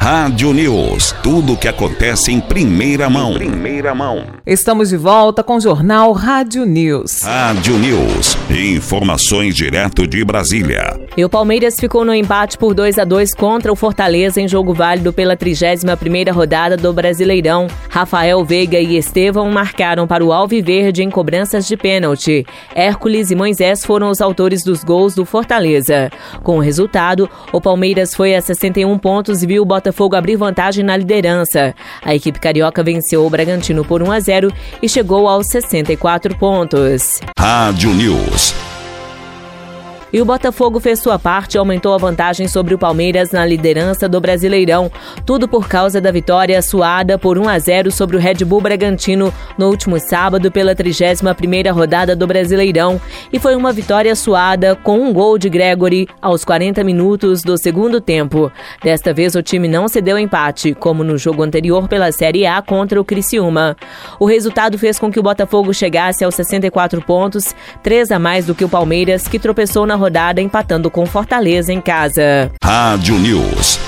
Rádio News. Tudo o que acontece em primeira mão. Estamos de volta com o Jornal Rádio News. Rádio News. Informações direto de Brasília. E o Palmeiras ficou no empate por 2-2 contra o Fortaleza em jogo válido pela 31ª rodada do Brasileirão. Rafael Veiga e Estevão marcaram para o Alviverde em cobranças de pênalti. Hércules e Moisés foram os autores dos gols do Fortaleza. Com o resultado, o Palmeiras foi a 61 pontos e viu o Botafogo abrir vantagem na liderança. A equipe carioca venceu o Bragantino por 1-0 e chegou aos 64 pontos. Rádio News. E o Botafogo fez sua parte e aumentou a vantagem sobre o Palmeiras na liderança do Brasileirão. Tudo por causa da vitória suada por 1-0 sobre o Red Bull Bragantino no último sábado pela 31ª rodada do Brasileirão. E foi uma vitória suada com um gol de Gregory aos 40 minutos do segundo tempo. Desta vez o time não cedeu empate, como no jogo anterior pela Série A contra o Criciúma. O resultado fez com que o Botafogo chegasse aos 64 pontos, 3 a mais do que o Palmeiras, que tropeçou na rodada empatando com Fortaleza em casa. Rádio News.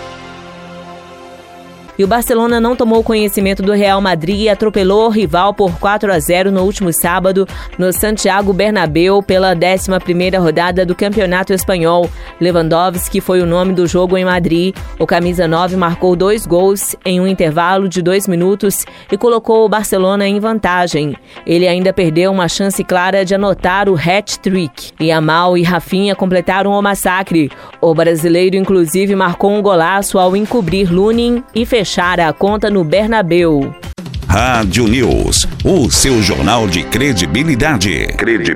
E o Barcelona não tomou conhecimento do Real Madrid e atropelou o rival por 4-0 no último sábado no Santiago Bernabéu pela 11ª rodada do Campeonato Espanhol. Lewandowski foi o nome do jogo em Madrid. O camisa 9 marcou 2 gols em um intervalo de 2 minutos e colocou o Barcelona em vantagem. Ele ainda perdeu uma chance clara de anotar o hat-trick. Yamal e Rafinha completaram o massacre. O brasileiro, inclusive, marcou um golaço ao encobrir Lunin e fechar a conta no Bernabéu. Rádio News, o seu jornal de credibilidade.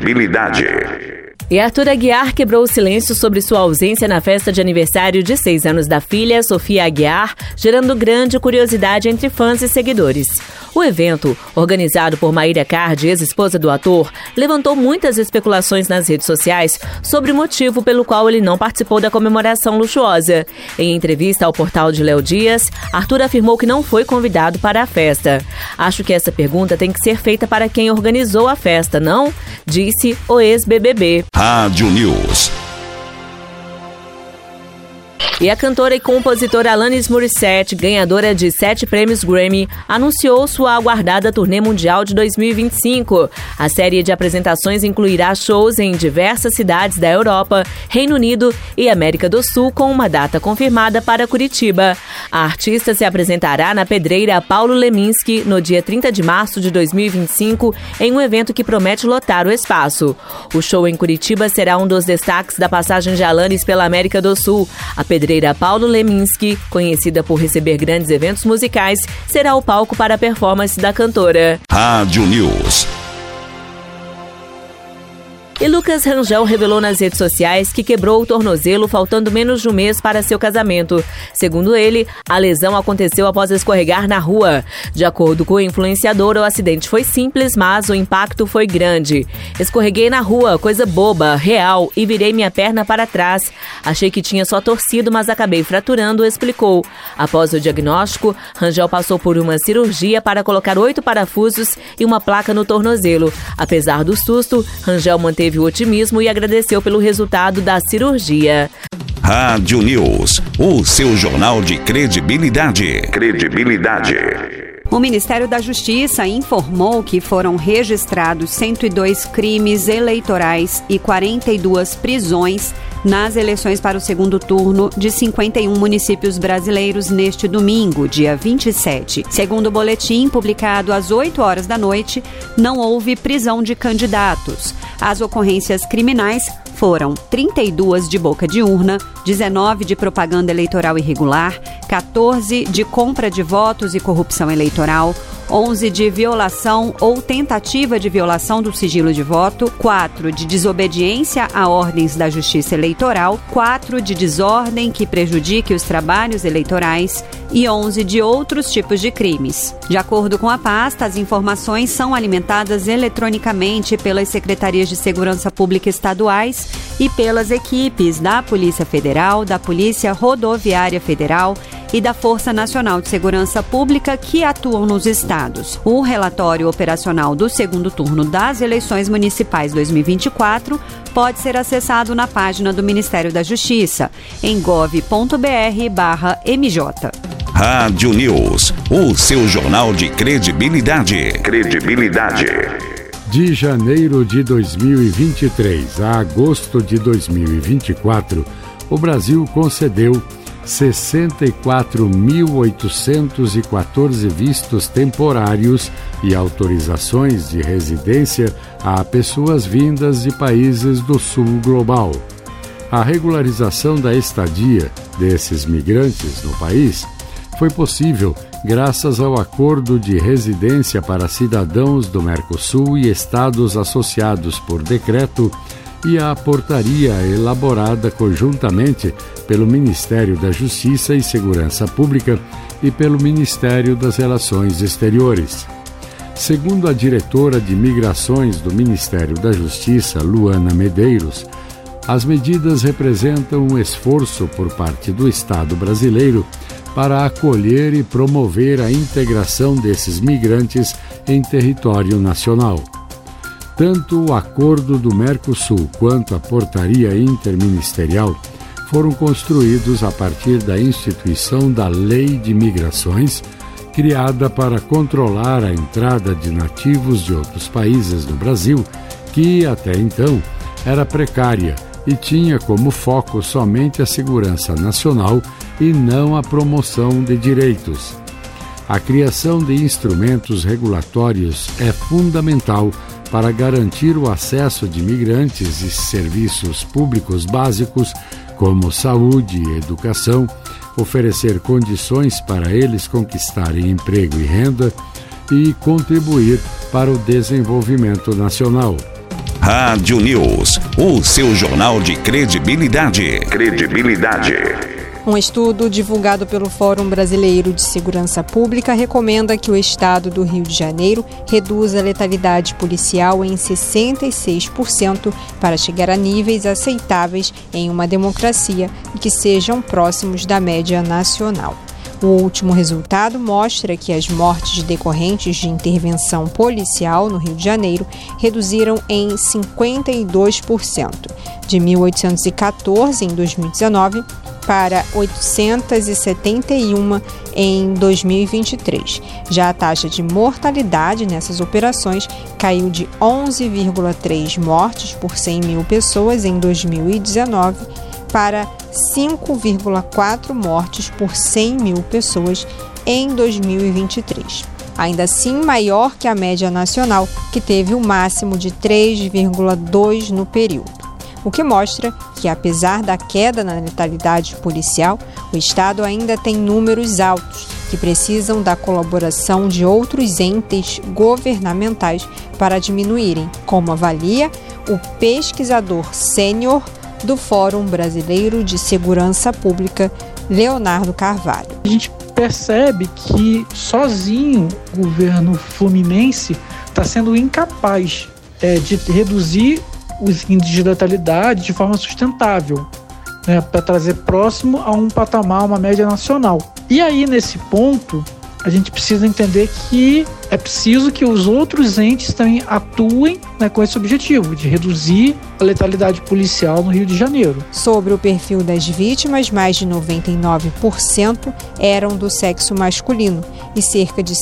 E Arthur Aguiar quebrou o silêncio sobre sua ausência na festa de aniversário de 6 anos da filha, Sofia Aguiar, gerando grande curiosidade entre fãs e seguidores. O evento, organizado por Maíra Cardi, ex-esposa do ator, levantou muitas especulações nas redes sociais sobre o motivo pelo qual ele não participou da comemoração luxuosa. Em entrevista ao portal de Léo Dias, Arthur afirmou que não foi convidado para a festa. Acho que essa pergunta tem que ser feita para quem organizou a festa, não? Disse o ex-BBB. Rádio News. E a cantora e compositora Alanis Morissette, ganhadora de 7 prêmios Grammy, anunciou sua aguardada turnê mundial de 2025. A série de apresentações incluirá shows em diversas cidades da Europa, Reino Unido e América do Sul, com uma data confirmada para Curitiba. A artista se apresentará na Pedreira Paulo Leminski no dia 30 de março de 2025, em um evento que promete lotar o espaço. O show em Curitiba será um dos destaques da passagem de Alanis pela América do Sul. A Pedreira Paulo Leminski, conhecida por receber grandes eventos musicais, será o palco para a performance da cantora. Rádio News. E Lucas Rangel revelou nas redes sociais que quebrou o tornozelo faltando menos de um mês para seu casamento. Segundo ele, a lesão aconteceu após escorregar na rua. De acordo com o influenciador, o acidente foi simples, mas o impacto foi grande. Escorreguei na rua, coisa boba, real, e virei minha perna para trás. Achei que tinha só torcido, mas acabei fraturando, explicou. Após o diagnóstico, Rangel passou por uma cirurgia para colocar 8 parafusos e uma placa no tornozelo. Apesar do susto, Rangel manteve o otimismo e agradeceu pelo resultado da cirurgia. Rádio News, o seu jornal de credibilidade. O Ministério da Justiça informou que foram registrados 102 crimes eleitorais e 42 prisões nas eleições para o segundo turno de 51 municípios brasileiros neste domingo, dia 27. Segundo o boletim publicado às 8 horas da noite, não houve prisão de candidatos. As ocorrências criminais foram 32 de boca de urna, 19 de propaganda eleitoral irregular, 14 de compra de votos e corrupção eleitoral, 11 de violação ou tentativa de violação do sigilo de voto, 4 de desobediência a ordens da Justiça Eleitoral, 4 de desordem que prejudique os trabalhos eleitorais e 11 de outros tipos de crimes. De acordo com a pasta, as informações são alimentadas eletronicamente pelas Secretarias de Segurança Pública estaduais e pelas equipes da Polícia Federal, da Polícia Rodoviária Federal e da Força Nacional de Segurança Pública que atuam nos estados. O relatório operacional do segundo turno das eleições municipais 2024 pode ser acessado na página do Ministério da Justiça, em gov.br/MJ. Rádio News, o seu jornal de credibilidade. De janeiro de 2023 a agosto de 2024, o Brasil concedeu 64.814 vistos temporários e autorizações de residência a pessoas vindas de países do sul global. A regularização da estadia desses migrantes no país foi possível graças ao acordo de residência para cidadãos do Mercosul e estados associados por decreto e à portaria elaborada conjuntamente pelo Ministério da Justiça e Segurança Pública e pelo Ministério das Relações Exteriores. Segundo a diretora de Migrações do Ministério da Justiça, Luana Medeiros, as medidas representam um esforço por parte do Estado brasileiro para acolher e promover a integração desses migrantes em território nacional. Tanto o Acordo do Mercosul quanto a Portaria Interministerial foram construídos a partir da instituição da Lei de Migrações, criada para controlar a entrada de nativos de outros países no Brasil, que até então era precária e tinha como foco somente a segurança nacional e não a promoção de direitos. A criação de instrumentos regulatórios é fundamental para garantir o acesso de migrantes e serviços públicos básicos como saúde e educação, oferecer condições para eles conquistarem emprego e renda e contribuir para o desenvolvimento nacional. Rádio News, o seu jornal de credibilidade. Um estudo divulgado pelo Fórum Brasileiro de Segurança Pública recomenda que o estado do Rio de Janeiro reduza a letalidade policial em 66% para chegar a níveis aceitáveis em uma democracia e que sejam próximos da média nacional. O último resultado mostra que as mortes decorrentes de intervenção policial no Rio de Janeiro reduziram em 52%, de 1.814 em 2019 para 871 em 2023. Já a taxa de mortalidade nessas operações caiu de 11,3 mortes por 100 mil pessoas em 2019 para 5,4 mortes por 100 mil pessoas em 2023. Ainda assim, maior que a média nacional, que teve o máximo de 3,2 no período. O que mostra que, apesar da queda na letalidade policial, o Estado ainda tem números altos que precisam da colaboração de outros entes governamentais para diminuírem, como avalia o pesquisador sênior do Fórum Brasileiro de Segurança Pública, Leonardo Carvalho. A gente percebe que sozinho o governo fluminense está sendo incapaz de reduzir os índices de letalidade de forma sustentável, para trazer próximo a um patamar, uma média nacional. E aí, nesse ponto, a gente precisa entender que é preciso que os outros entes também atuem com esse objetivo, de reduzir a letalidade policial no Rio de Janeiro. Sobre o perfil das vítimas, mais de 99% eram do sexo masculino e cerca de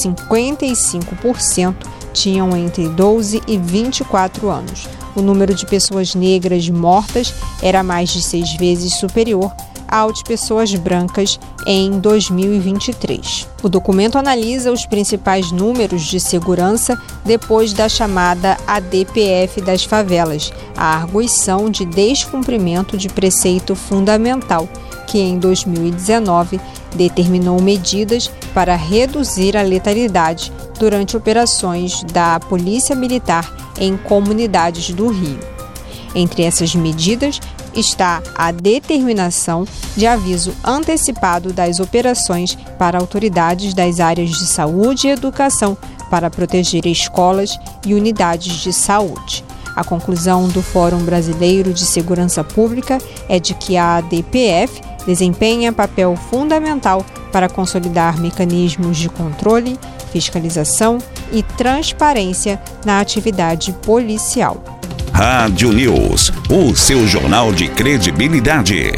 55% tinham entre 12 e 24 anos. O número de pessoas negras mortas era mais de 6 vezes superior ao de pessoas brancas em 2023. O documento analisa os principais números de segurança depois da chamada ADPF das favelas, a arguição de descumprimento de preceito fundamental, que em 2019 determinou medidas para reduzir a letalidade durante operações da Polícia Militar em comunidades do Rio. Entre essas medidas está a determinação de aviso antecipado das operações para autoridades das áreas de saúde e educação para proteger escolas e unidades de saúde. A conclusão do Fórum Brasileiro de Segurança Pública é de que a ADPF desempenha papel fundamental para consolidar mecanismos de controle, fiscalização e transparência na atividade policial. Rádio News, o seu jornal de credibilidade.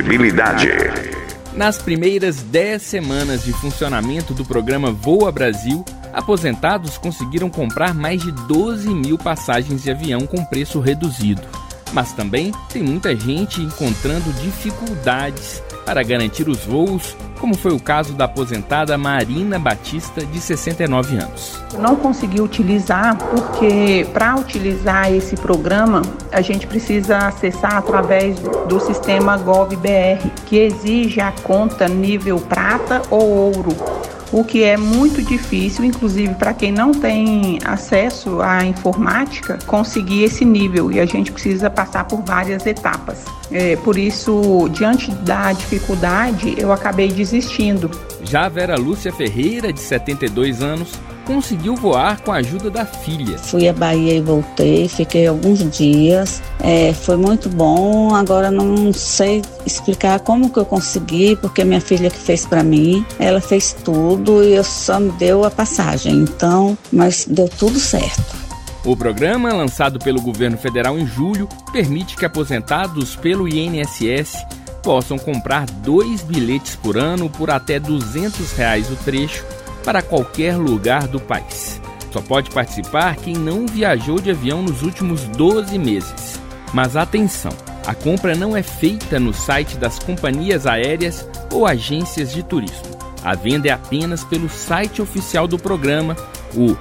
Nas primeiras 10 semanas de funcionamento do programa Voa Brasil, aposentados conseguiram comprar mais de 12 mil passagens de avião com preço reduzido. Mas também tem muita gente encontrando dificuldades para garantir os voos, como foi o caso da aposentada Marina Batista, de 69 anos. Não consegui utilizar porque, para utilizar esse programa, a gente precisa acessar através do sistema GovBR, que exige a conta nível prata ou ouro, o que é muito difícil, inclusive para quem não tem acesso à informática, conseguir esse nível, e a gente precisa passar por várias etapas. Por isso, diante da dificuldade, eu acabei desistindo. Já a Vera Lúcia Ferreira, de 72 anos, conseguiu voar com a ajuda da filha. Fui à Bahia e voltei, fiquei alguns dias, foi muito bom. Agora não sei explicar como que eu consegui, porque minha filha que fez para mim, ela fez tudo e eu só me deu a passagem, então, mas deu tudo certo. O programa, lançado pelo governo federal em julho, permite que aposentados pelo INSS possam comprar 2 bilhetes por ano por até R$ 200 o trecho para qualquer lugar do país. Só pode participar quem não viajou de avião nos últimos 12 meses. Mas atenção, a compra não é feita no site das companhias aéreas ou agências de turismo. A venda é apenas pelo site oficial do programa, o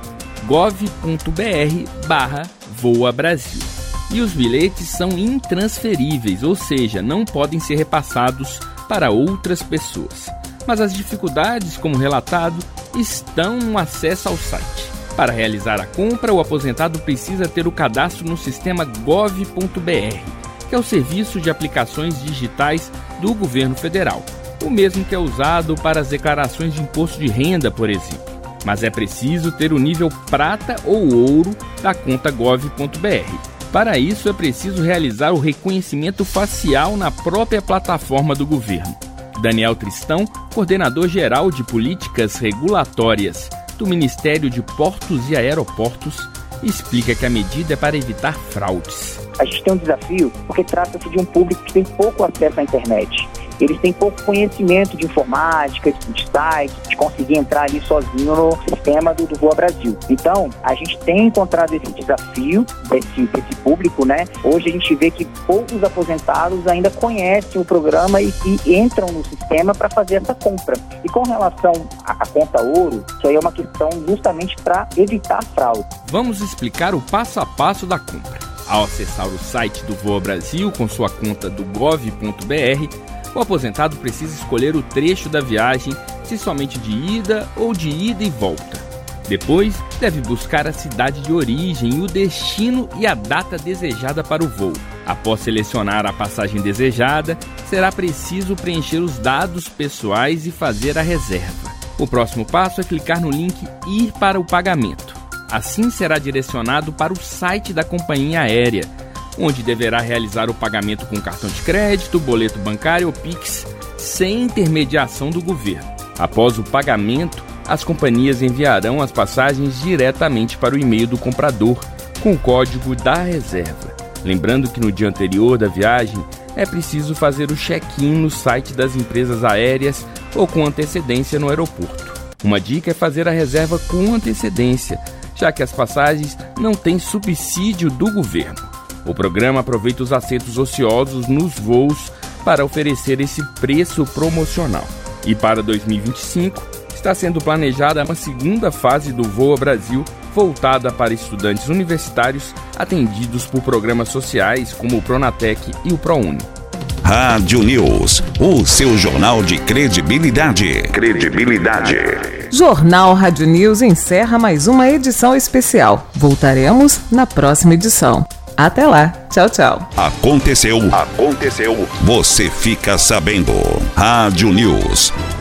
gov.br/Voa Brasil. E os bilhetes são intransferíveis, ou seja, não podem ser repassados para outras pessoas. Mas as dificuldades, como relatado, estão no acesso ao site. Para realizar a compra, o aposentado precisa ter o cadastro no sistema gov.br, que é o serviço de aplicações digitais do governo federal, o mesmo que é usado para as declarações de imposto de renda, por exemplo. Mas é preciso ter o nível prata ou ouro da conta gov.br. Para isso, é preciso realizar o reconhecimento facial na própria plataforma do governo. Daniel Tristão, coordenador-geral de políticas regulatórias do Ministério de Portos e Aeroportos, explica que a medida é para evitar fraudes. A gente tem um desafio porque trata-se de um público que tem pouco acesso à internet. Eles têm pouco conhecimento de informática, de site, de conseguir entrar ali sozinho no sistema do Voa Brasil. Então, a gente tem encontrado esse desafio desse público, né? Hoje a gente vê que poucos aposentados ainda conhecem o programa e entram no sistema para fazer essa compra. E com relação à conta ouro, isso aí é uma questão justamente para evitar fraude. Vamos explicar o passo a passo da compra. Ao acessar o site do Voa Brasil com sua conta do gov.br, o aposentado precisa escolher o trecho da viagem, se somente de ida ou de ida e volta. Depois, deve buscar a cidade de origem, o destino e a data desejada para o voo. Após selecionar a passagem desejada, será preciso preencher os dados pessoais e fazer a reserva. O próximo passo é clicar no link Ir para o pagamento. Assim será direcionado para o site da companhia aérea, onde deverá realizar o pagamento com cartão de crédito, boleto bancário ou Pix, sem intermediação do governo. Após o pagamento, as companhias enviarão as passagens diretamente para o e-mail do comprador, com o código da reserva. Lembrando que no dia anterior da viagem, é preciso fazer o check-in no site das empresas aéreas ou com antecedência no aeroporto. Uma dica é fazer a reserva com antecedência, já que as passagens não têm subsídio do governo. O programa aproveita os assentos ociosos nos voos para oferecer esse preço promocional. E para 2025, está sendo planejada uma segunda fase do Voa Brasil, voltada para estudantes universitários atendidos por programas sociais como o Pronatec e o ProUni. Rádio News, o seu jornal de credibilidade. Jornal Rádio News encerra mais uma edição especial. Voltaremos na próxima edição. Até lá. Tchau, tchau. Aconteceu. Você fica sabendo. Rádio News.